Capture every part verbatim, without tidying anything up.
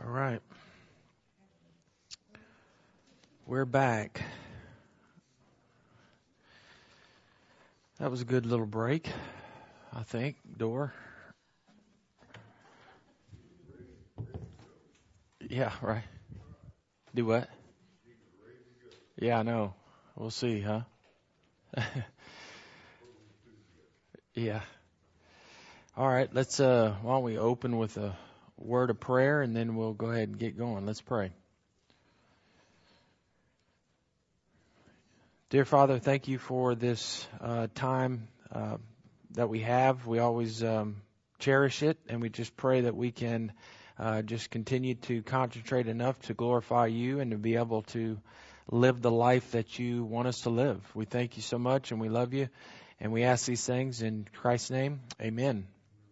All right. We're back. That was a good little break, I think. Door. Yeah, right. Do what? Yeah, I know. We'll see, huh? Yeah. All right. Let's, uh, why don't we open with a word of prayer and then we'll go ahead and get going. Let's pray. Dear Father, thank you for this uh, time uh, that we have. We always um, cherish it, and we just pray that we can uh, just continue to concentrate enough to glorify you and to be able to live the life that you want us to live. We thank you so much, and we love you, and we ask these things in Christ's name. Amen.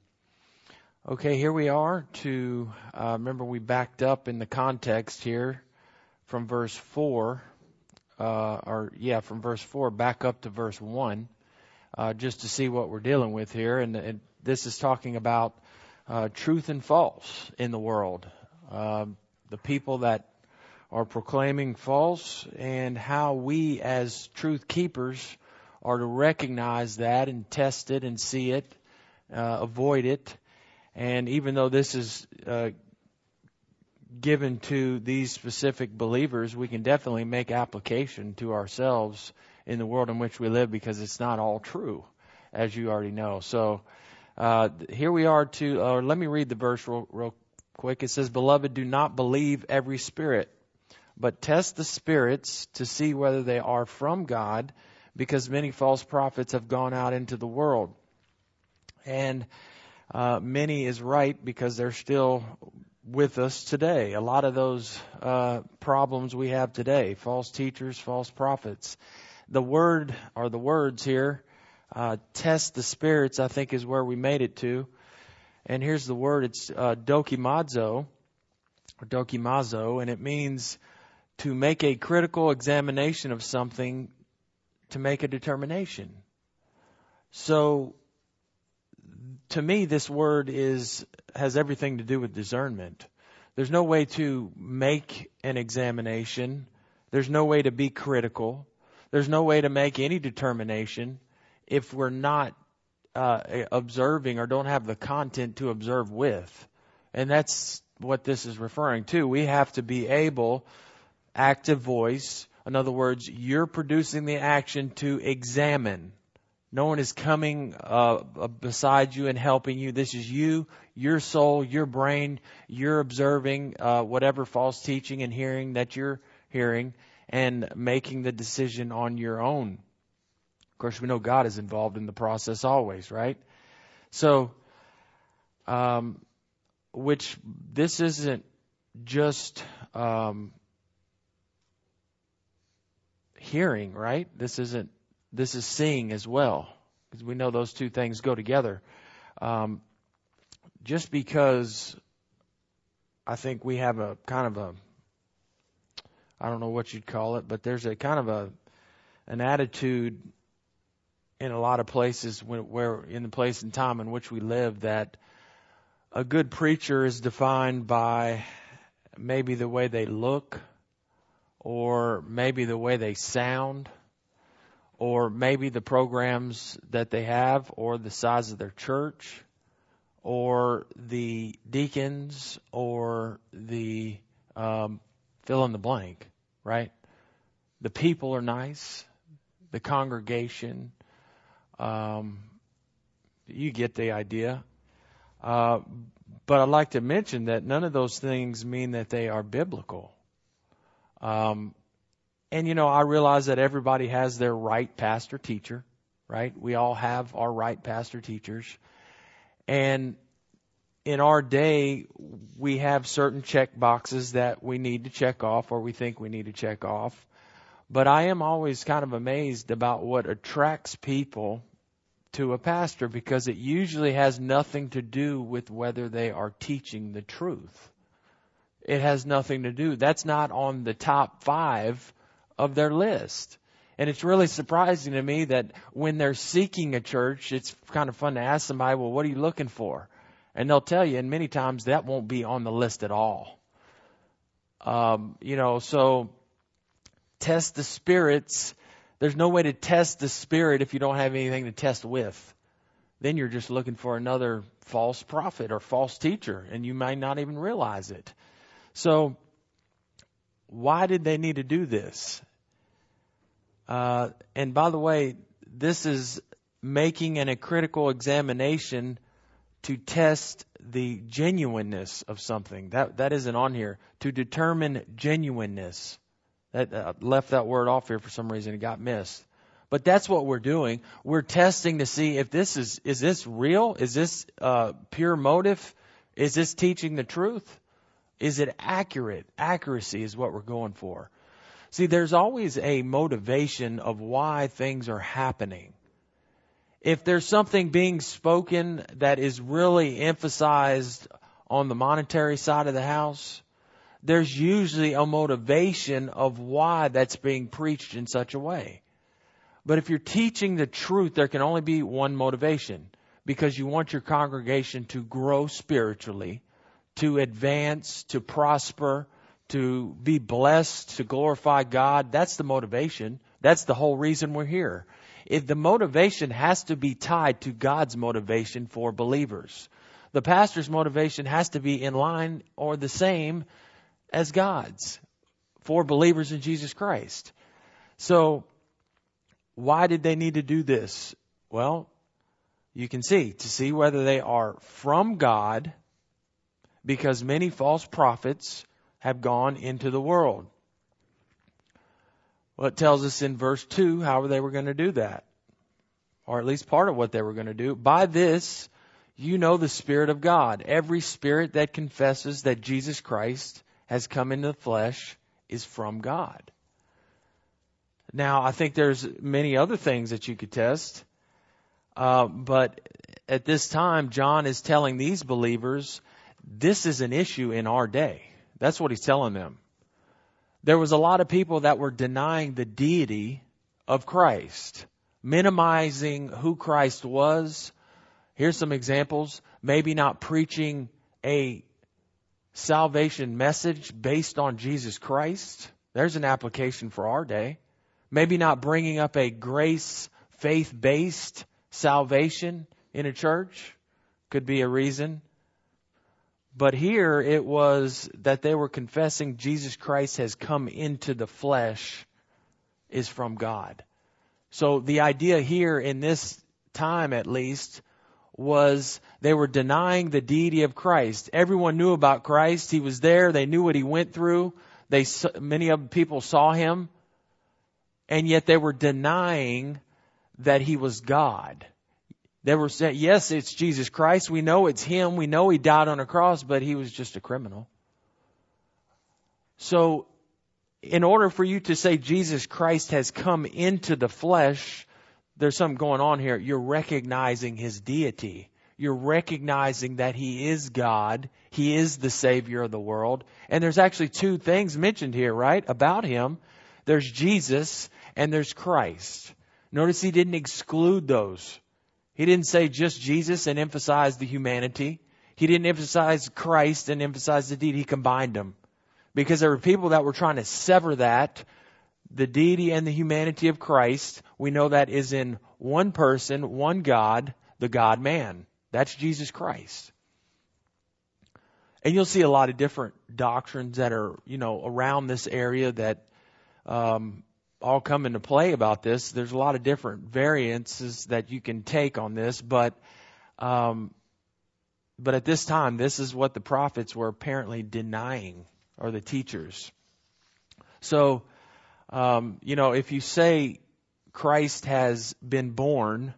Okay, here we are to, uh, remember we backed up in the context here from verse four. Uh, or yeah, from verse four back up to verse one, uh, just to see what we're dealing with here. And, and this is talking about uh, truth and false in the world. Uh, the people that are proclaiming false and how we as truth keepers are to recognize that and test it and see it, uh, avoid it. And even though this is uh, given to these specific believers, we can definitely make application to ourselves in the world in which we live, because it's not all true, as you already know. So uh, here we are to, uh, let me read the verse real, real quick. It says, "Beloved, do not believe every spirit, but test the spirits to see whether they are from God, because many false prophets have gone out into the world." And uh, many is right, because they're still with us today. A lot of those uh, problems we have today, false teachers, false prophets. The word, or the words here, uh, test the spirits, I think is where we made it to. And here's the word, it's uh, dokimazo, or dokimazo, and it means to make a critical examination of something to make a determination. So, to me, this word is has everything to do with discernment. There's no way to make an examination. There's no way to be critical. There's no way to make any determination if we're not uh, observing or don't have the content to observe with. And that's what this is referring to. We have to be able, active voice. In other words, you're producing the action to examine. No one is coming uh, beside you and helping you. This is you, your soul, your brain. You're observing uh, whatever false teaching and hearing that you're hearing and making the decision on your own. Of course, we know God is involved in the process always, right? So, um, which this isn't just um, hearing, right? This isn't. This is seeing as well, because we know those two things go together. Um, just because I think we have a kind of a, I don't know what you'd call it, but there's a kind of a, an attitude in a lot of places where, where in the place and time in which we live, that a good preacher is defined by maybe the way they look, or maybe the way they sound, or maybe the programs that they have, or the size of their church, or the deacons, or the um, fill in the blank, right? The people are nice, the congregation, um, you get the idea. Uh, but I'd like to mention that none of those things mean that they are biblical. Um, And, you know, I realize that everybody has their right pastor teacher, right? We all have our right pastor teachers. And in our day, we have certain check boxes that we need to check off, or we think we need to check off. But I am always kind of amazed about what attracts people to a pastor, because it usually has nothing to do with whether they are teaching the truth. It has nothing to do. That's not on the top five of their list. And it's really surprising to me that when they're seeking a church, it's kind of fun to ask somebody, well, what are you looking for? And they'll tell you, and many times that won't be on the list at all. Um, you know, so test the spirits. There's no way to test the spirit if you don't have anything to test with. Then you're just looking for another false prophet or false teacher, and you might not even realize it. So why did they need to do this? Uh, and by the way, this is making an, a critical examination to test the genuineness of something. That that isn't on here. To determine genuineness. That uh, left that word off here for some reason. It got missed. But that's what we're doing. We're testing to see if this is, is this real? Is this uh, pure motive? Is this teaching the truth? Is it accurate? Accuracy is what we're going for. See, there's always a motivation of why things are happening. If there's something being spoken that is really emphasized on the monetary side of the house, there's usually a motivation of why that's being preached in such a way. But if you're teaching the truth, there can only be one motivation, because you want your congregation to grow spiritually, to advance, to prosper, to be blessed, to glorify God. That's the motivation. That's the whole reason we're here. If the motivation has to be tied to God's motivation for believers. The pastor's motivation has to be in line or the same as God's for believers in Jesus Christ. So why did they need to do this? Well, you can see, to see whether they are from God, because many false prophets have gone into the world. Well, it tells us in verse two how they were going to do that, or at least part of what they were going to do. By this, you know the Spirit of God. Every spirit that confesses that Jesus Christ has come into the flesh is from God. Now, I think there's many other things that you could test. Uh, but at this time, John is telling these believers, this is an issue in our day. That's what he's telling them. There was a lot of people that were denying the deity of Christ, minimizing who Christ was. Here's some examples. Maybe not preaching a salvation message based on Jesus Christ. There's an application for our day. Maybe not bringing up a grace, faith-based salvation in a church could be a reason. But here it was that they were confessing Jesus Christ has come into the flesh is from God. So the idea here in this time at least was they were denying the deity of Christ. Everyone knew about Christ. He was there. They knew what he went through. They, many of the people saw him. And yet they were denying that he was God. They were saying, yes, it's Jesus Christ. We know it's him. We know he died on a cross, but he was just a criminal. So in order for you to say Jesus Christ has come into the flesh, there's something going on here. You're recognizing his deity. You're recognizing that he is God. He is the Savior of the world. And there's actually two things mentioned here, right, about him. There's Jesus and there's Christ. Notice he didn't exclude those. He didn't say just Jesus and emphasize the humanity. He didn't emphasize Christ and emphasize the deity. He combined them. Because there were people that were trying to sever that, the deity and the humanity of Christ. We know that is in one person, one God, the God-man. That's Jesus Christ. And you'll see a lot of different doctrines that are, you know, around this area that um, all come into play about this. There's a lot of different variances that you can take on this, but um, but at this time, this is what the prophets were apparently denying, or the teachers. So, um, you know, if you say Christ has been born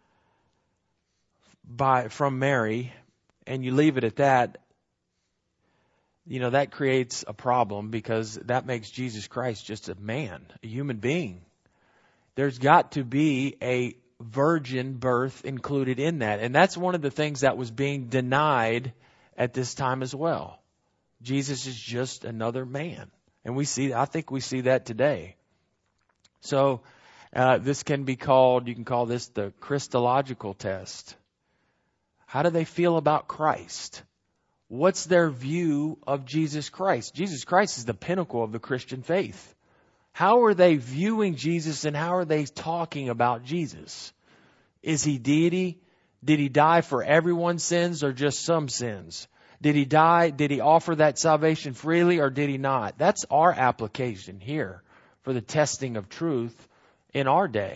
by from Mary, and you leave it at that, you know, that creates a problem, because that makes Jesus Christ just a man, a human being. There's got to be a virgin birth included in that. And that's one of the things that was being denied at this time as well. Jesus is just another man. And we see, I think we see that today. So uh, this can be called, you can call this the Christological test. How do they feel about Christ? What's their view of Jesus Christ? Jesus Christ is the pinnacle of the Christian faith. How are they viewing Jesus, and how are they talking about Jesus? Is he deity? Did he die for everyone's sins or just some sins? Did he die? Did he offer that salvation freely or did he not? That's our application here for the testing of truth in our day.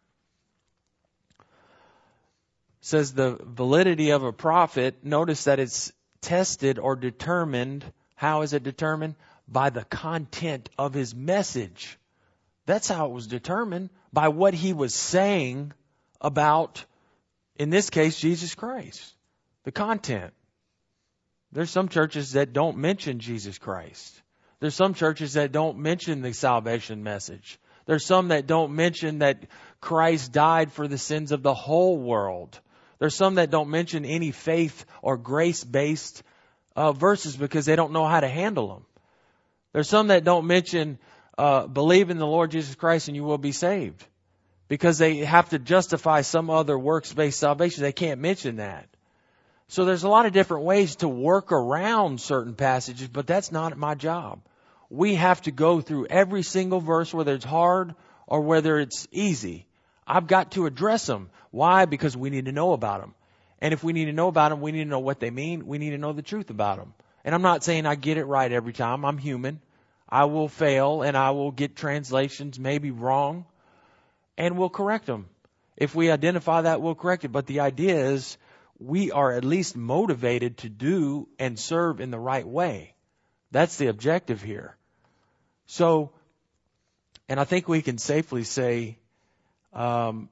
It says the validity of a prophet, notice that it's tested or determined. How is it determined? By the content of his message. That's how it was determined, by what he was saying about, in this case, Jesus Christ. The content. There's some churches that don't mention Jesus Christ. There's some churches that don't mention the salvation message. There's some that don't mention that Christ died for the sins of the whole world. There's some that don't mention any faith or grace-based uh, verses because they don't know how to handle them. There's some that don't mention uh, believe in the Lord Jesus Christ and you will be saved, because they have to justify some other works-based salvation. They can't mention that. So there's a lot of different ways to work around certain passages, but that's not my job. We have to go through every single verse, whether it's hard or whether it's easy. I've got to address them. Why? Because we need to know about them. And if we need to know about them, we need to know what they mean. We need to know the truth about them. And I'm not saying I get it right every time. I'm human. I will fail and I will get translations maybe wrong, and we'll correct them. If we identify that, we'll correct it. But the idea is we are at least motivated to do and serve in the right way. That's the objective here. So, and I think we can safely say, um,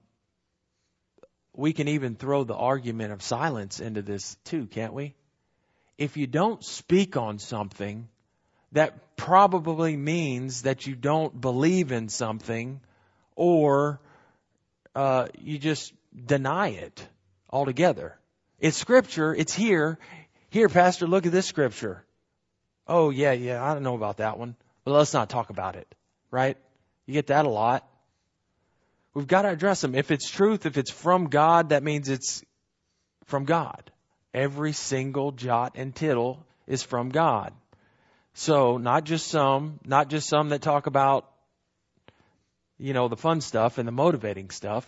we can even throw the argument of silence into this too, can't we? If you don't speak on something, that probably means that you don't believe in something, or uh, you just deny it altogether. It's Scripture. It's here. Here, Pastor, look at this Scripture. Oh, yeah, yeah, I don't know about that one. But let's not talk about it, right? You get that a lot. We've got to address them. If it's truth, if it's from God, that means it's from God. Every single jot and tittle is from God. So not just some, not just some that talk about, you know, the fun stuff and the motivating stuff.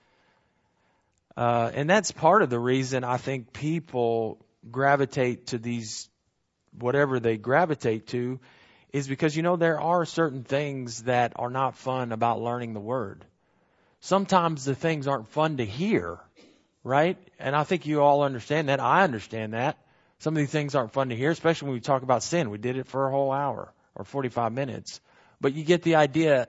Uh, and that's part of the reason I think people gravitate to these, whatever they gravitate to, is because, you know, there are certain things that are not fun about learning the Word. Sometimes the things aren't fun to hear, right? And I think you all understand that. I understand that. Some of these things aren't fun to hear, especially when we talk about sin. We did it for a whole hour or forty-five minutes. But you get the idea.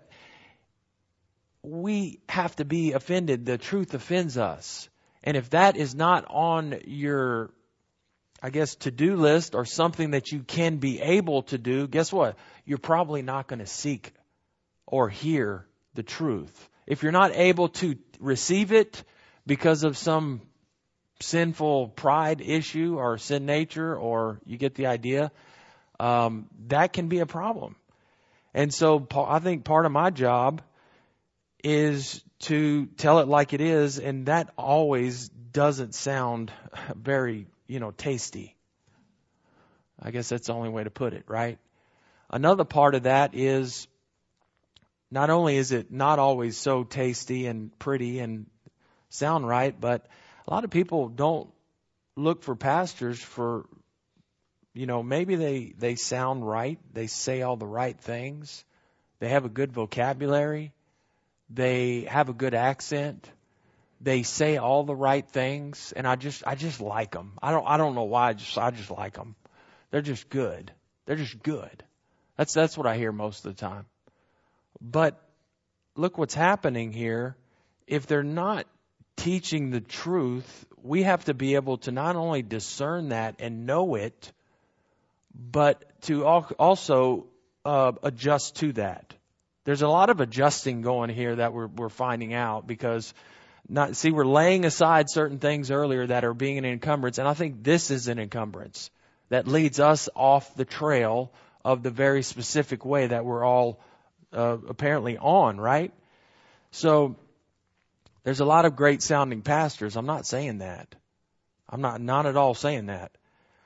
We have to be offended. The truth offends us. And if that is not on your, I guess, to-do list or something that you can be able to do, guess what? You're probably not going to seek or hear the truth. If you're not able to receive it because of some sinful pride issue or sin nature, or you get the idea, um, that can be a problem. And so I think part of my job is to tell it like it is, and that always doesn't sound very, you know, tasty. I guess that's the only way to put it, right? Another part of that is not only is it not always so tasty and pretty and sound right, but a lot of people don't look for pastors for, you know, maybe they, they sound right. They say all the right things. They have a good vocabulary. They have a good accent. They say all the right things. And I just, I just like them. I don't, I don't know why. I just, I just like them. They're just good. They're just good. That's, that's what I hear most of the time. But look what's happening here. If they're not teaching the truth, we have to be able to not only discern that and know it, but to also uh, adjust to that. There's a lot of adjusting going here that we're we're finding out, because not see we're laying aside certain things earlier that are being an encumbrance, and I think this is an encumbrance that leads us off the trail of the very specific way that we're all uh, apparently on, right? So there's a lot of great sounding pastors. I'm not saying that. I'm not not at all saying that.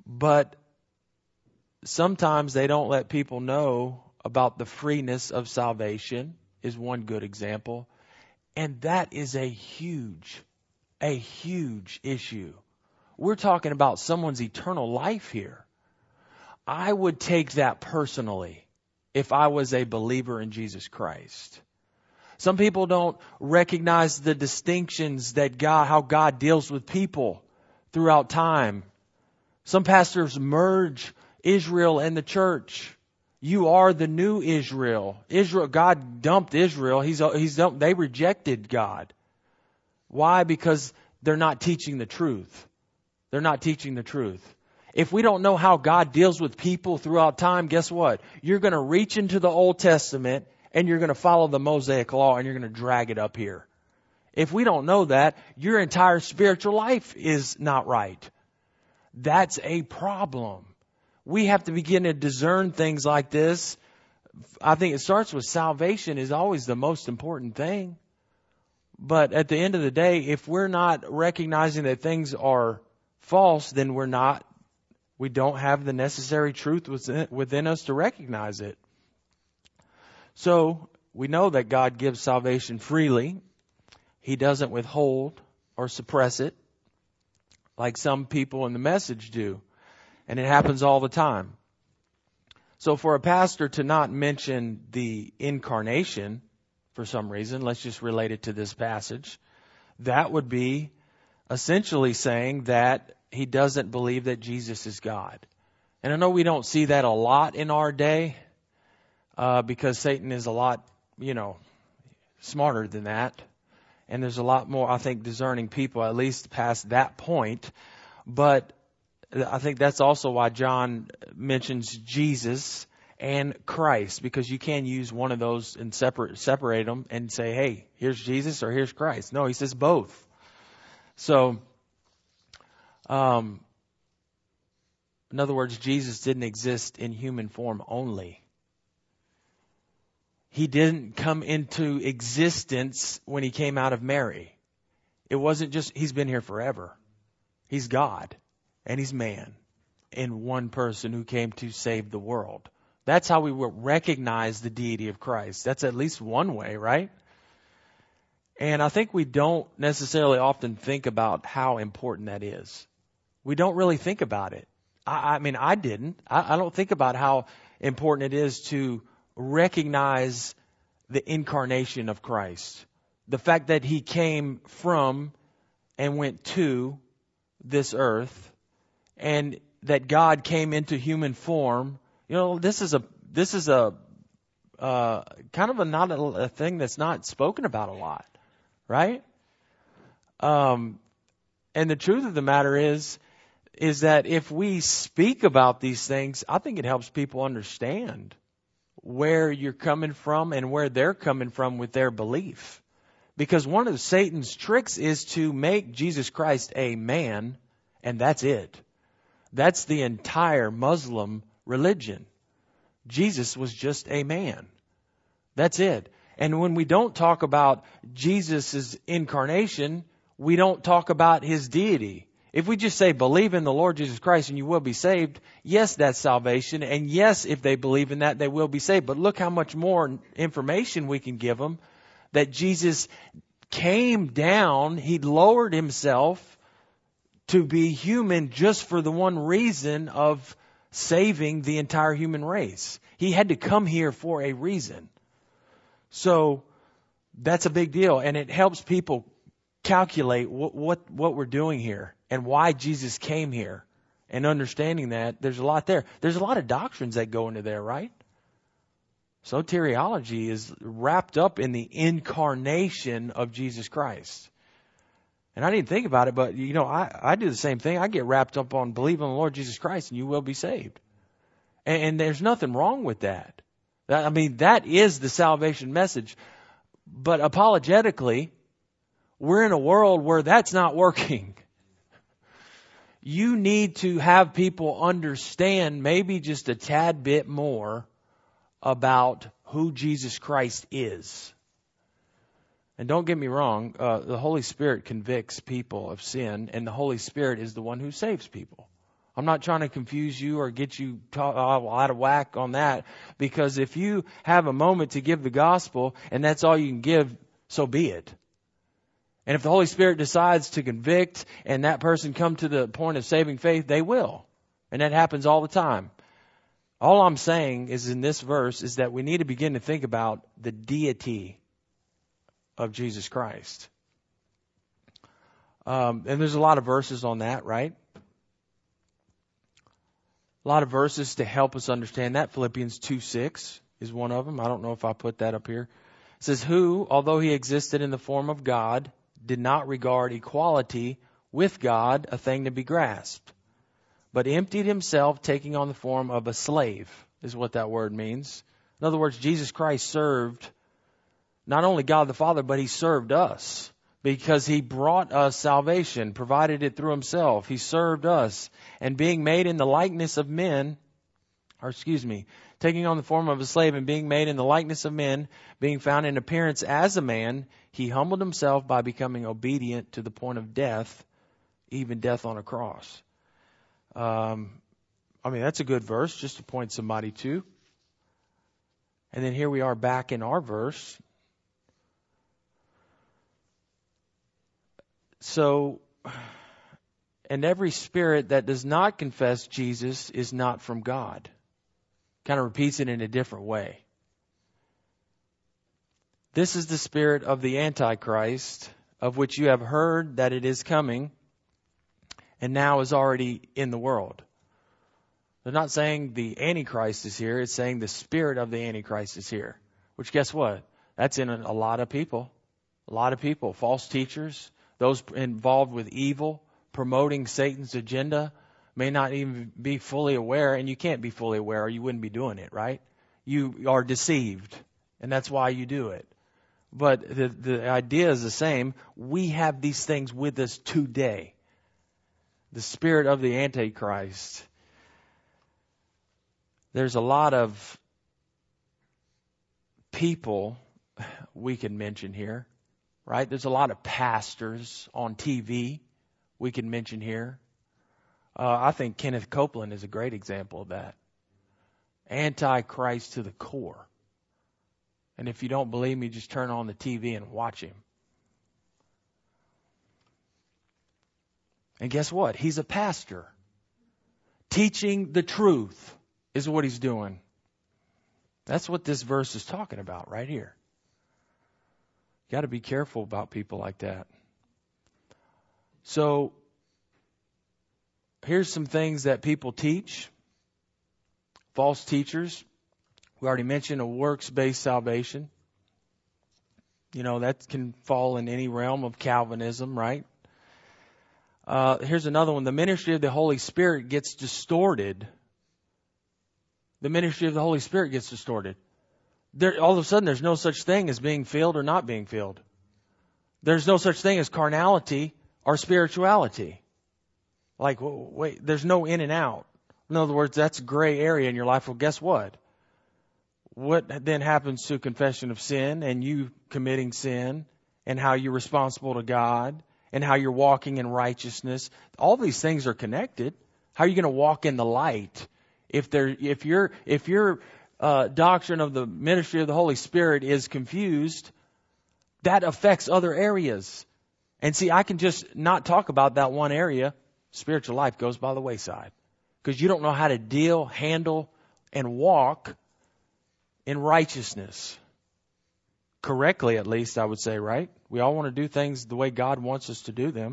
But sometimes they don't let people know about the freeness of salvation, is one good example. And that is a huge, a huge issue. We're talking about someone's eternal life here. I would take that personally if I was a believer in Jesus Christ. Some people don't recognize the distinctions that God, how God deals with people throughout time. Some pastors merge Israel and the church. You are the new Israel. Israel, God dumped Israel. He's, he's dumped, they rejected God. Why? Because they're not teaching the truth. They're not teaching the truth. If we don't know how God deals with people throughout time, guess what? You're going to reach into the Old Testament and you're going to follow the Mosaic Law and you're going to drag it up here. If we don't know that, your entire spiritual life is not right. That's a problem. We have to begin to discern things like this. I think it starts with salvation is always the most important thing. But at the end of the day, if we're not recognizing that things are false, then we're not, we don't have the necessary truth within, within us to recognize it. So we know that God gives salvation freely. He doesn't withhold or suppress it like some people in the message do. And it happens all the time. So for a pastor to not mention the incarnation for some reason, let's just relate it to this passage, that would be essentially saying that he doesn't believe that Jesus is God. And I know we don't see that a lot in our day uh, because Satan is a lot, you know, smarter than that. And there's a lot more, I think, discerning people, at least past that point. But I think that's also why John mentions Jesus and Christ, because you can use one of those and separate separate them and say, hey, here's Jesus or here's Christ. No, he says both. So, um, in other words, Jesus didn't exist in human form only. He didn't come into existence when he came out of Mary. It wasn't just, he's been here forever. He's God and he's man in one person who came to save the world. That's how we will recognize the deity of Christ. That's at least one way, right? And I think we don't necessarily often think about how important that is. We don't really think about it. I, I mean, I didn't. I, I don't think about how important it is to recognize the incarnation of Christ. The fact that he came from and went to this earth, and that God came into human form. You know, this is a this is a uh, kind of a not a, a thing that's not spoken about a lot, right? Um, and the truth of the matter is, is that if we speak about these things, I think it helps people understand where you're coming from and where they're coming from with their belief. Because one of Satan's tricks is to make Jesus Christ a man, and that's it. That's the entire Muslim religion. Jesus was just a man. That's it. And when we don't talk about Jesus' incarnation, we don't talk about his deity. If we just say, believe in the Lord Jesus Christ and you will be saved, yes, that's salvation. And yes, if they believe in that, they will be saved. But look how much more information we can give them. That Jesus came down, he lowered himself to be human just for the one reason of saving the entire human race. He had to come here for a reason. So that's a big deal. And it helps people calculate what, what, what we're doing here and why Jesus came here. And understanding that, there's a lot there. There's a lot of doctrines that go into there, right? Soteriology is wrapped up in the incarnation of Jesus Christ. And I didn't think about it, but, you know, I, I do the same thing. I get wrapped up on believing in the Lord Jesus Christ and you will be saved. And, and there's nothing wrong with that. that. I mean, that is the salvation message. But apologetically, we're in a world where that's not working. You need to have people understand maybe just a tad bit more about who Jesus Christ is. And don't get me wrong, uh, the Holy Spirit convicts people of sin, and the Holy Spirit is the one who saves people. I'm not trying to confuse you or get you ta- out of whack on that, because if you have a moment to give the gospel and that's all you can give, so be it. And if the Holy Spirit decides to convict and that person come to the point of saving faith, they will. And that happens all the time. All I'm saying is in this verse is that we need to begin to think about the deity of Jesus Christ. Um, and there's a lot of verses on that, right? A lot of verses to help us understand that. Philippians two six is one of them. I don't know if I put that up here. It says, who, although he existed in the form of God, did not regard equality with God a thing to be grasped, but emptied himself, taking on the form of a slave, is what that word means. In other words, Jesus Christ served not only God the Father, but he served us. Because he brought us salvation, provided it through himself. He served us. And being made in the likeness of men, or excuse me, taking on the form of a slave and being made in the likeness of men, being found in appearance as a man, he humbled himself by becoming obedient to the point of death, even death on a cross. Um, I mean, that's a good verse just to point somebody to. And then here we are back in our verse. So, and every spirit that does not confess Jesus is not from God. Kind of repeats it in a different way. This is the spirit of the Antichrist, of which you have heard that it is coming, and now is already in the world. They're not saying the Antichrist is here. It's saying the spirit of the Antichrist is here. Which, guess what? That's in a, a lot of people. A lot of people. False teachers. Those involved with evil, promoting Satan's agenda, may not even be fully aware, and you can't be fully aware or you wouldn't be doing it, right? You are deceived, and that's why you do it. But the, the idea is the same. We have these things with us today. The spirit of the Antichrist. There's a lot of people we can mention here. Right? There's a lot of pastors on T V we can mention here. Uh, I think Kenneth Copeland is a great example of that. Antichrist to the core. And if you don't believe me, just turn on the T V and watch him. And guess what? He's a pastor. Teaching the truth is what he's doing. That's what this verse is talking about right here. You got to be careful about people like that. So, here's some things that people teach. False teachers. We already mentioned a works-based salvation. You know, that can fall in any realm of Calvinism, right? Uh, here's another one. The ministry of the Holy Spirit gets distorted. The ministry of the Holy Spirit gets distorted. There, all of a sudden, there's no such thing as being filled or not being filled. There's no such thing as carnality or spirituality. Like, wait, there's no in and out. In other words, that's a gray area in your life. Well, guess what? What then happens to confession of sin and you committing sin and how you're responsible to God and how you're walking in righteousness? All these things are connected. How are you going to walk in the light if there, if you're, if you're, Uh, doctrine of the ministry of the Holy Spirit is confused? That affects other areas. And see, I can just not talk about that one area. Spiritual life goes by the wayside. Because you don't know how to deal, handle, and walk in righteousness. Correctly, at least, I would say, right? We all want to do things the way God wants us to do them.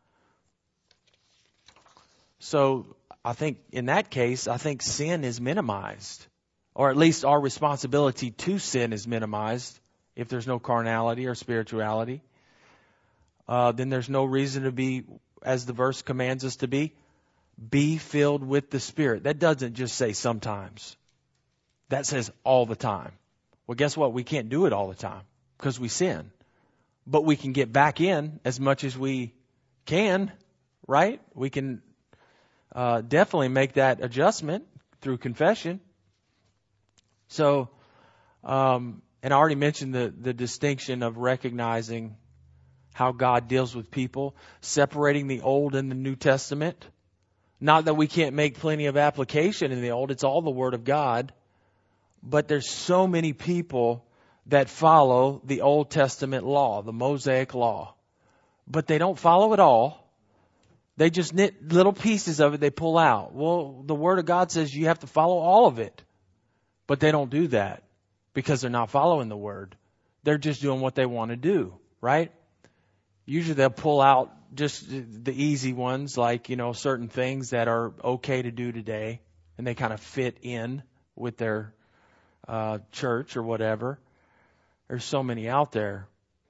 So, I think in that case, I think sin is minimized. Or at least our responsibility to sin is minimized if there's no carnality or spirituality. Uh, then there's no reason to be, as the verse commands us to be, be filled with the Spirit. That doesn't just say sometimes. That says all the time. Well, guess what? We can't do it all the time because we sin. But we can get back in as much as we can, right? We can uh, definitely make that adjustment through confession. So, um, and I already mentioned the, the distinction of recognizing how God deals with people, separating the Old and the New Testament. Not that we can't make plenty of application in the Old. It's all the Word of God. But there's so many people that follow the Old Testament law, the Mosaic law. But they don't follow it all. They just knit little pieces of it they pull out. Well, the Word of God says you have to follow all of it. But they don't do that because they're not following the Word. They're just doing what they want to do, right? Usually they'll pull out just the easy ones, like, you know, certain things that are okay to do today, and they kind of fit in with their uh, church or whatever. There's so many out there.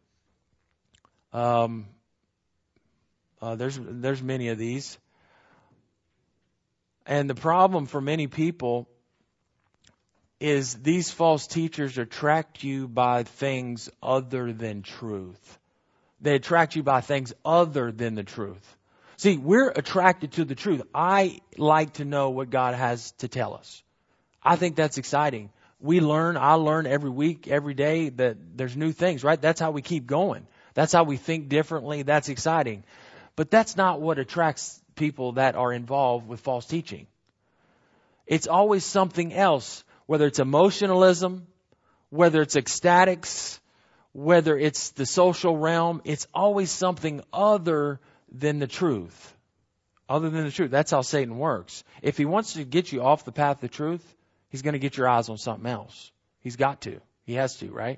Um, uh, there's there's many of these. And the problem for many people is these false teachers attract you by things other than truth. They attract you by things other than the truth. See, we're attracted to the truth. I like to know what God has to tell us. I think that's exciting. We learn, I learn every week, every day that there's new things, right? That's how we keep going. That's how we think differently. That's exciting. But that's not what attracts people that are involved with false teaching. It's always something else, whether it's emotionalism, whether it's ecstatics, whether it's the social realm. It's always something other than the truth. Other than the truth. That's how Satan works. If he wants to get you off the path of truth, he's going to get your eyes on something else. He's got to. He has to, right?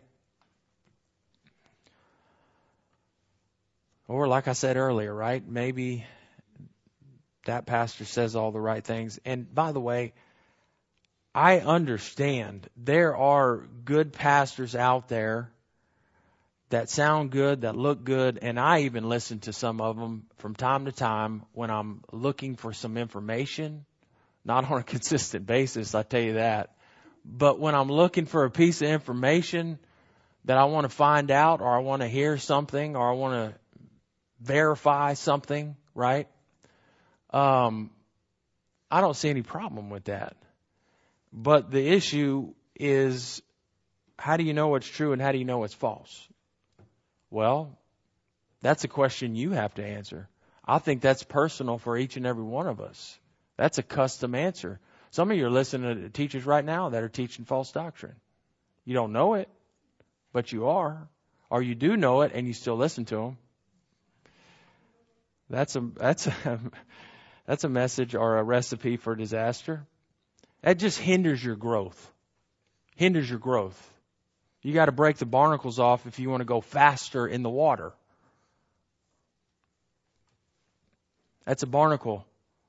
Or like I said earlier, right? Maybe that pastor says all the right things. And by the way, I understand there are good pastors out there that sound good, that look good, and I even listen to some of them from time to time when I'm looking for some information. Not on a consistent basis, I tell you that. But when I'm looking for a piece of information that I want to find out, or I want to hear something, or I want to verify something, right? Um, I don't see any problem with that. But the issue is, how do you know what's true and how do you know what's false? Well, that's a question you have to answer. I think that's personal for each and every one of us. That's a custom answer. Some of you are listening to teachers right now that are teaching false doctrine. You don't know it, but you are. Or you do know it and you still listen to them. That's a, that's a, that's a message or a recipe for disaster. That just hinders your growth. Hinders your growth. You got to break the barnacles off if you want to go faster in the water. That's a barnacle.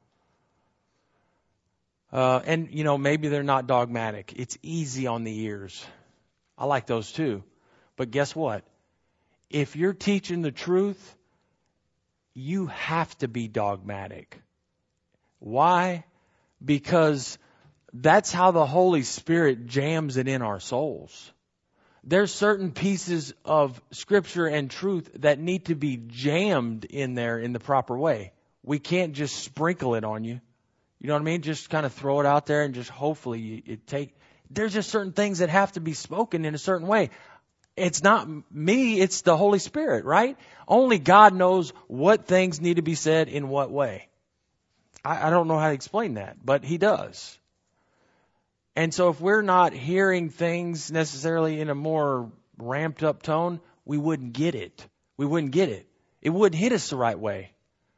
Uh, and, you know, maybe they're not dogmatic. It's easy on the ears. I like those too. But guess what? If you're teaching the truth, you have to be dogmatic. Why? Because that's how the Holy Spirit jams it in our souls. There's certain pieces of Scripture and truth that need to be jammed in there in the proper way. We can't just sprinkle it on you. You know what I mean? Just kind of throw it out there and just hopefully you, it take. There's just certain things that have to be spoken in a certain way. It's not me, it's the Holy Spirit, right? Only God knows what things need to be said in what way. I, I don't know how to explain that, but He does. And so if we're not hearing things necessarily in a more ramped up tone, we wouldn't get it. We wouldn't get it. It wouldn't hit us the right way.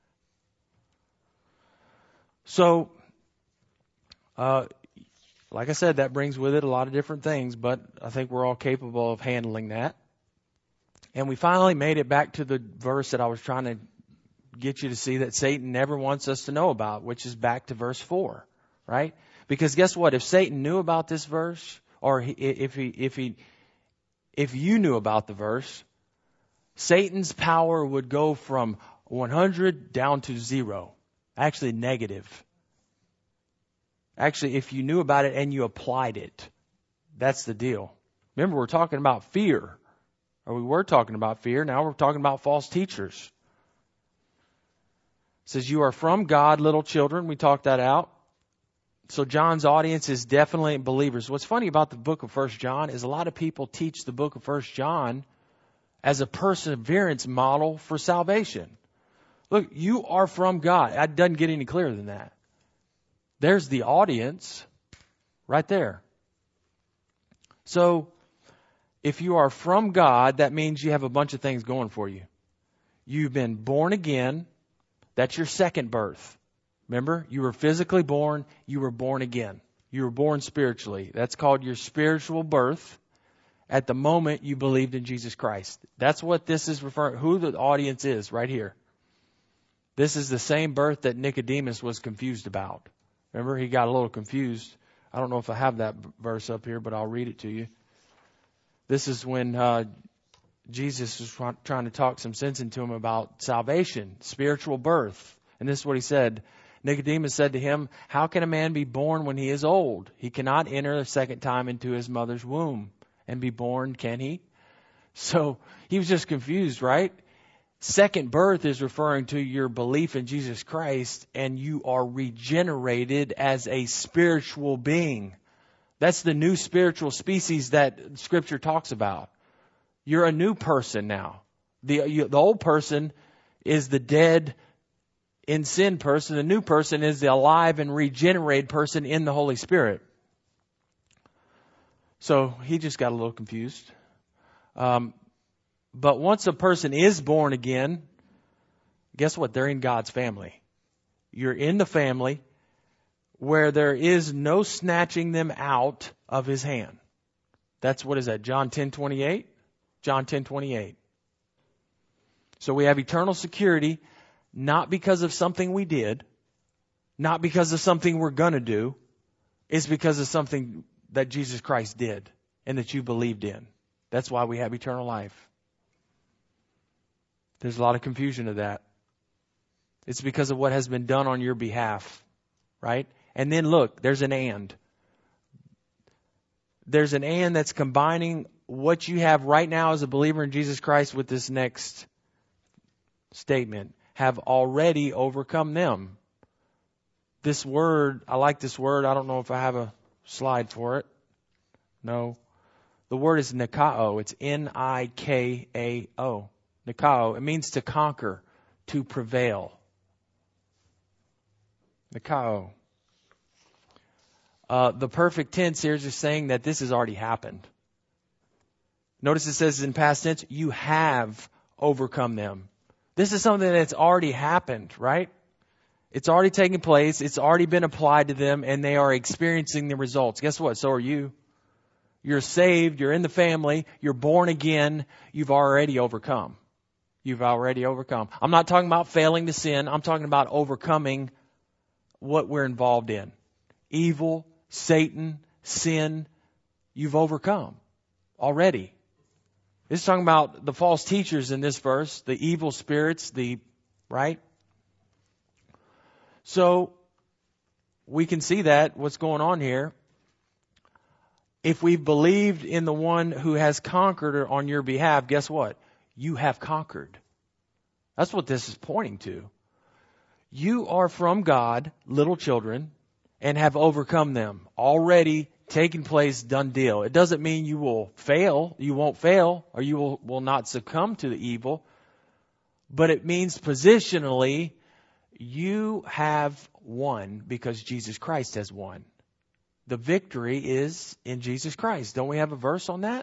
So, uh, like I said, that brings with it a lot of different things, but I think we're all capable of handling that. And we finally made it back to the verse that I was trying to get you to see that Satan never wants us to know about, which is back to verse four, right? Because guess what? If Satan knew about this verse, or he, if he, if he, if you knew about the verse, Satan's power would go from one hundred down to zero. Actually negative. Actually, if you knew about it and you applied it, that's the deal. Remember, we're talking about fear. Or we were talking about fear. Now we're talking about false teachers. It says, you are from God, little children. We talked that out. So John's audience is definitely believers. What's funny about the book of First John is a lot of people teach the book of First John as a perseverance model for salvation. Look, you are from God. It doesn't get any clearer than that. There's the audience right there. So, if you are from God, that means you have a bunch of things going for you. You've been born again. That's your second birth. Remember, you were physically born. You were born again. You were born spiritually. That's called your spiritual birth at the moment you believed in Jesus Christ. That's what this is referring, who the audience is right here. This is the same birth that Nicodemus was confused about. Remember, he got a little confused. I don't know if I have that verse up here, but I'll read it to you. This is when uh, Jesus was trying to talk some sense into him about salvation, spiritual birth. And this is what he said. Nicodemus said to him, "How can a man be born when he is old? He cannot enter a second time into his mother's womb and be born, can he?" So he was just confused, right? Second birth is referring to your belief in Jesus Christ, and you are regenerated as a spiritual being. That's the new spiritual species that Scripture talks about. You're a new person now. The, you, the old person is the dead in sin person. The new person is the alive and regenerated person in the Holy Spirit. So he just got a little confused. Um, but once a person is born again, guess what? They're in God's family. You're in the family where there is no snatching them out of His hand. That's, what is that, John ten twenty-eight? John ten twenty-eight. So we have eternal security, not because of something we did, not because of something we're going to do. It's because of something that Jesus Christ did and that you believed in. That's why we have eternal life. There's a lot of confusion to that. It's because of what has been done on your behalf, right? And then look, there's an and. There's an and that's combining what you have right now as a believer in Jesus Christ with this next statement. Have already overcome them. This word, I like this word. I don't know if I have a slide for it. No. The word is nikao. It's N I K A O. Nikao. It means to conquer, to prevail. Nikao. Uh, the perfect tense here is just saying that this has already happened. Notice it says in past tense, you have overcome them. This is something that's already happened, right? It's already taken place. It's already been applied to them, and they are experiencing the results. Guess what? So are you. You're saved. You're in the family. You're born again. You've already overcome. You've already overcome. I'm not talking about failing to sin. I'm talking about overcoming what we're involved in. Evil, Satan, sin. You've overcome already. It's talking about the false teachers in this verse, the evil spirits, the, right? So, we can see that, what's going on here. If we've believed in the one who has conquered on your behalf, guess what? You have conquered. That's what this is pointing to. You are from God, little children, and have overcome them. Already taken place, done deal. It doesn't mean you will fail. You won't fail, or you will, will not succumb to the evil. But it means positionally, you have won because Jesus Christ has won. The victory is in Jesus Christ. Don't we have a verse on that?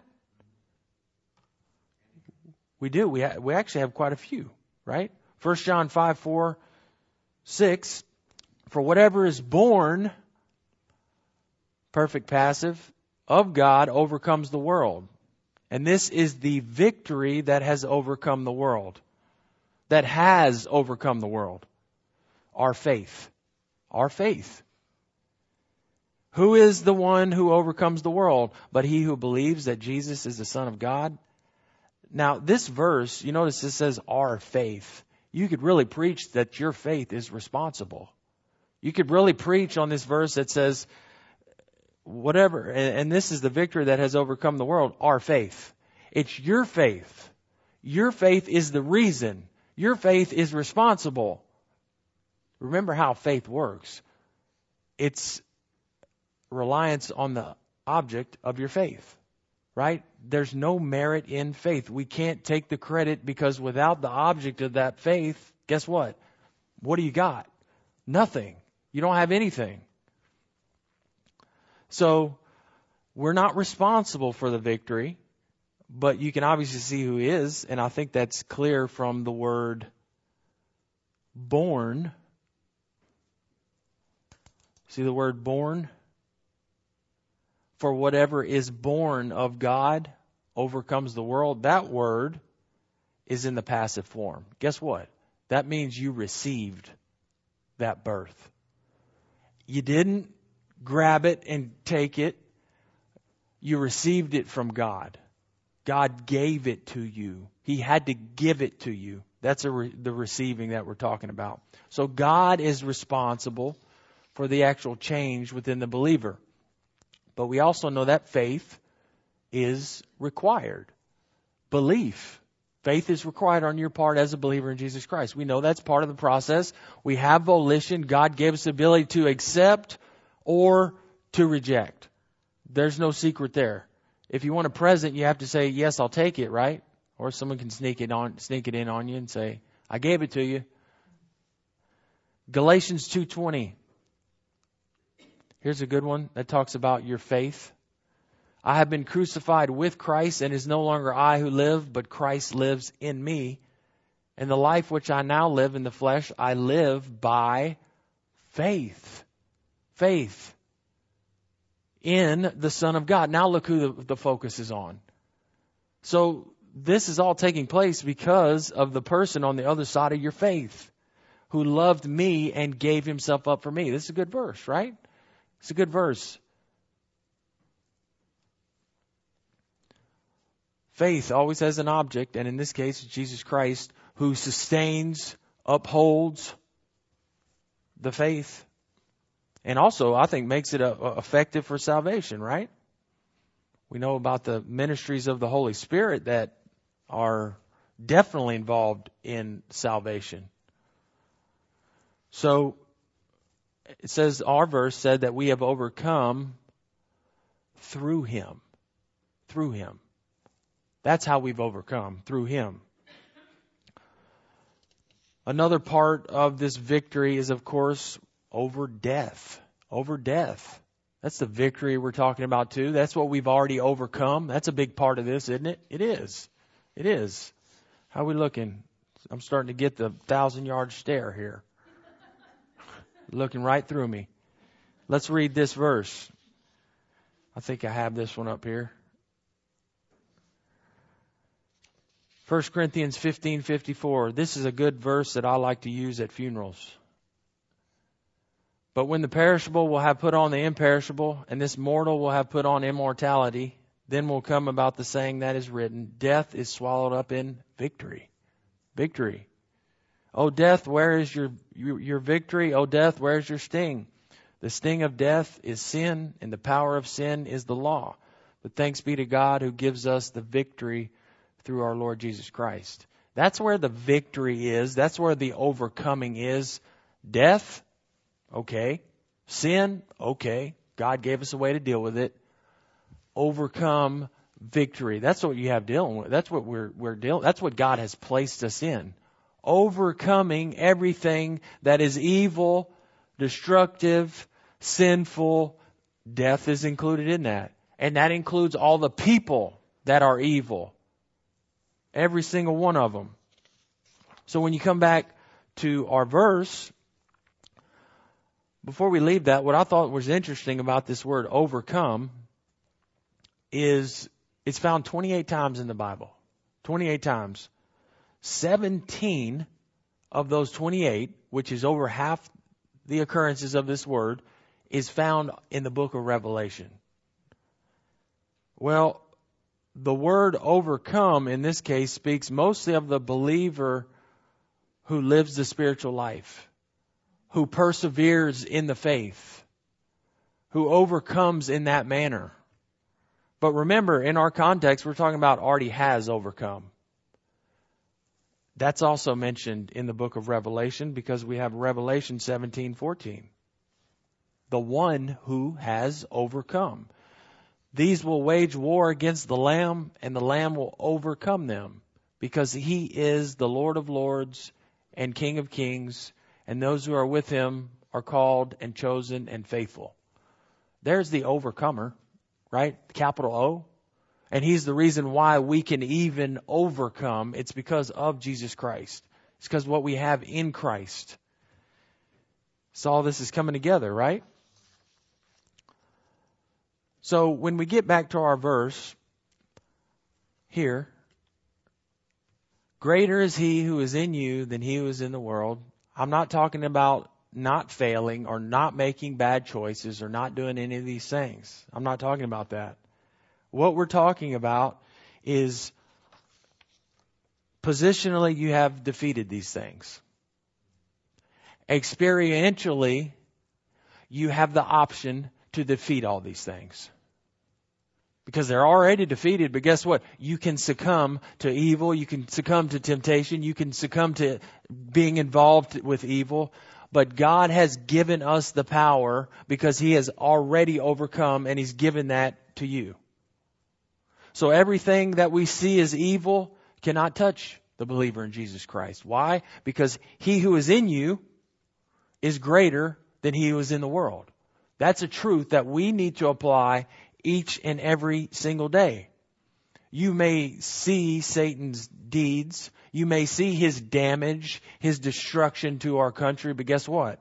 We do. We ha- we actually have quite a few, right? First John five, four, six. For whatever is born, perfect passive, of God overcomes the world. And this is the victory that has overcome the world. That has overcome the world. Our faith. Our faith. Who is the one who overcomes the world? But he who believes that Jesus is the Son of God. Now, this verse, you notice it says our faith. You could really preach that your faith is responsible. You could really preach on this verse that says, whatever, and, and this is the victory that has overcome the world, our faith. It's your faith. Your faith is the reason. Your faith is responsible. Remember how faith works. It's reliance on the object of your faith, right? There's no merit in faith. We can't take the credit because without the object of that faith, guess what? What do you got? Nothing. You don't have anything. So we're not responsible for the victory, but you can obviously see who is, and I think that's clear from the word born. See the word born? For whatever is born of God overcomes the world. That word is in the passive form. Guess what? That means you received that birth. You didn't grab it and take it. You received it from God. God gave it to you. He had to give it to you. That's a re- the receiving that we're talking about. So God is responsible for the actual change within the believer. But we also know that faith is required. Belief. Faith is required on your part as a believer in Jesus Christ. We know that's part of the process. We have volition. God gave us the ability to accept or to reject. There's no secret there. If you want a present, you have to say, yes, I'll take it, right? Or someone can sneak it on, sneak it in on you and say, I gave it to you. Galatians two twenty. Here's a good one that talks about your faith. I have been crucified with Christ, and it is no longer I who live, but Christ lives in me. And the life which I now live in the flesh, I live by faith. Faith in the Son of God. Now look who the, the focus is on. So this is all taking place because of the person on the other side of your faith who loved me and gave himself up for me. This is a good verse, right? It's a good verse. Faith always has an object, and in this case, it's Jesus Christ, who sustains, upholds the faith, and also, I think, makes it a, a effective for salvation, right? We know about the ministries of the Holy Spirit that are definitely involved in salvation. So, it says, our verse said that we have overcome through Him. Through Him. That's how we've overcome, through Him. Another part of this victory is, of course, over death. Over death. That's the victory we're talking about too. That's what we've already overcome. That's a big part of this, isn't it? It is. It is. How are we looking? I'm starting to get the thousand yard stare here. Looking right through me. Let's read this verse. I think I have this one up here. First Corinthians fifteen fifty-four. This is a good verse that I like to use at funerals. But when the perishable will have put on the imperishable, and this mortal will have put on immortality, then will come about the saying that is written, death is swallowed up in victory. Victory. O death, where is your, your, your victory? O death, where is your sting? The sting of death is sin, and the power of sin is the law. But thanks be to God who gives us the victory through our Lord Jesus Christ. That's where the victory is. That's where the overcoming is. Death, okay. Sin, okay. God gave us a way to deal with it. Overcome victory. That's what you have dealing with. That's what we're we're dealing. That's what God has placed us in. Overcoming everything that is evil, destructive, sinful. Death is included in that. And that includes all the people that are evil. Every single one of them. So when you come back to our verse, before we leave that, what I thought was interesting about this word overcome is it's found twenty-eight times in the Bible. twenty-eight times. seventeen of those twenty-eight, which is over half the occurrences of this word, is found in the book of Revelation. Well, the word overcome in this case speaks mostly of the believer who lives the spiritual life, who perseveres in the faith, who overcomes in that manner. But remember, in our context, we're talking about already has overcome. That's also mentioned in the book of Revelation because we have Revelation seventeen fourteen. The one who has overcome. These will wage war against the Lamb, and the Lamb will overcome them, because He is the Lord of lords and King of kings, and those who are with him are called and chosen and faithful. There's the overcomer, right? Capital O. And he's the reason why we can even overcome. It's because of Jesus Christ. It's because of what we have in Christ. So all this is coming together, right? So when we get back to our verse here, greater is he who is in you than he who is in the world. I'm not talking about not failing or not making bad choices or not doing any of these things. I'm not talking about that. What we're talking about is positionally you have defeated these things. Experientially, you have the option to defeat all these things. Because they're already defeated, but guess what? You can succumb to evil, you can succumb to temptation, you can succumb to being involved with evil. But God has given us the power because He has already overcome, and He's given that to you. So everything that we see as evil cannot touch the believer in Jesus Christ. Why? Because he who is in you is greater than he who is in the world. That's a truth that we need to apply each and every single day. You may see Satan's deeds. You may see his damage, his destruction to our country. But guess what?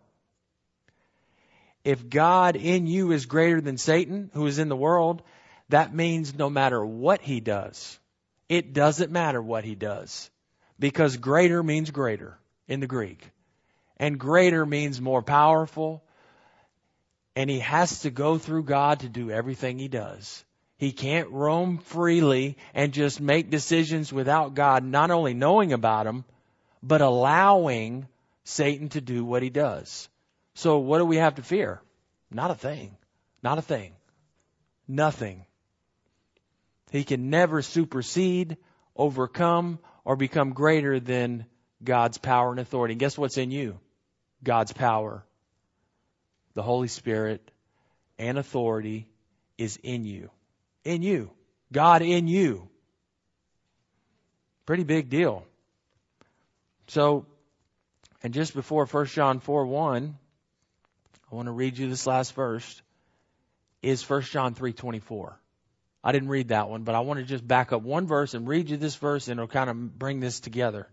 If God in you is greater than Satan, who is in the world, that means no matter what he does, it doesn't matter what he does. Because greater means greater in the Greek. And greater means more powerful. And he has to go through God to do everything he does. He can't roam freely and just make decisions without God not only knowing about him, but allowing Satan to do what he does. So what do we have to fear? Not a thing. Not a thing. Nothing. He can never supersede, overcome, or become greater than God's power and authority. And guess what's in you? God's power. The Holy Spirit and authority is in you. In you. God in you. Pretty big deal. So, and just before First John four one, I want to read you this last verse, is First John three twenty-four. I didn't read that one, but I want to just back up one verse and read you this verse, and it'll kind of bring this together.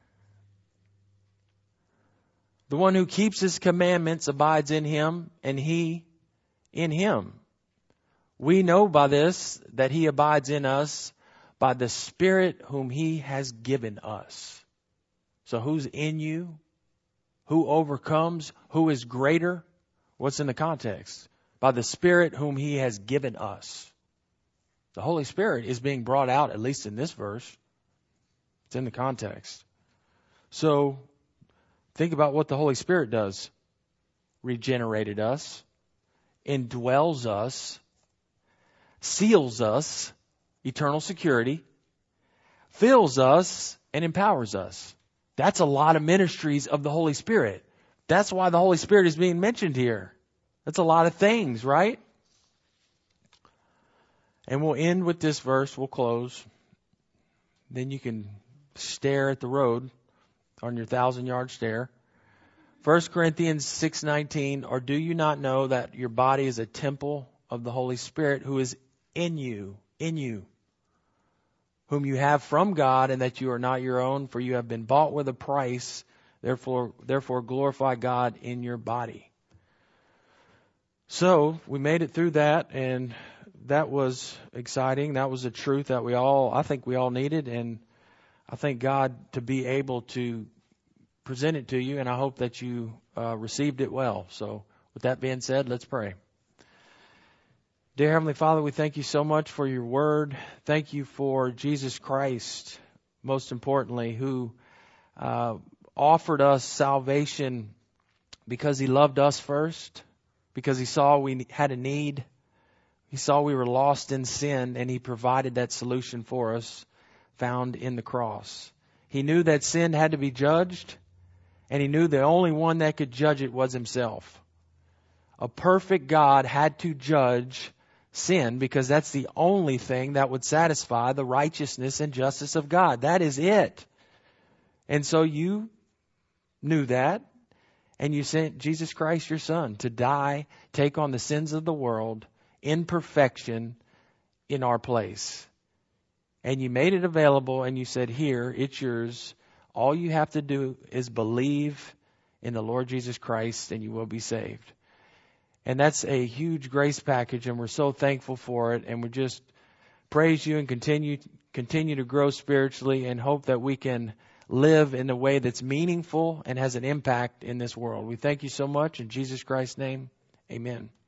The one who keeps his commandments abides in him, and he in him. We know by this that he abides in us by the Spirit whom he has given us. So who's in you? Who overcomes? Who is greater? What's in the context? By the Spirit whom he has given us. The Holy Spirit is being brought out, at least in this verse. It's in the context. So think about what the Holy Spirit does. Regenerated us, indwells us, seals us, eternal security, fills us, and empowers us. That's a lot of ministries of the Holy Spirit. That's why the Holy Spirit is being mentioned here. That's a lot of things, right? And we'll end with this verse. We'll close. Then you can stare at the road on your thousand-yard stare. First Corinthians six nineteen, or do you not know that your body is a temple of the Holy Spirit who is in you, in you, whom you have from God, and that you are not your own, for you have been bought with a price. Therefore, therefore glorify God in your body. So we made it through that, and that was exciting. That was a truth that we all, I think we all needed, and I thank God to be able to present it to you, and I hope that you uh, received it well. So with that being said, let's pray. Dear Heavenly Father, we thank you so much for your word. Thank you for Jesus Christ, most importantly, who uh, offered us salvation because he loved us first, because he saw we had a need. He saw we were lost in sin, and he provided that solution for us found in the cross. He knew that sin had to be judged, and he knew the only one that could judge it was himself. A perfect God had to judge sin because that's the only thing that would satisfy the righteousness and justice of God. That is it. And so you knew that, and you sent Jesus Christ, your Son, to die, take on the sins of the world in perfection in our place. And you made it available, and you said, here, it's yours. All you have to do is believe in the Lord Jesus Christ, and you will be saved. And that's a huge grace package, and we're so thankful for it. And we just praise you and continue continue to grow spiritually and hope that we can live in a way that's meaningful and has an impact in this world. We thank you so much. In Jesus Christ's name, amen.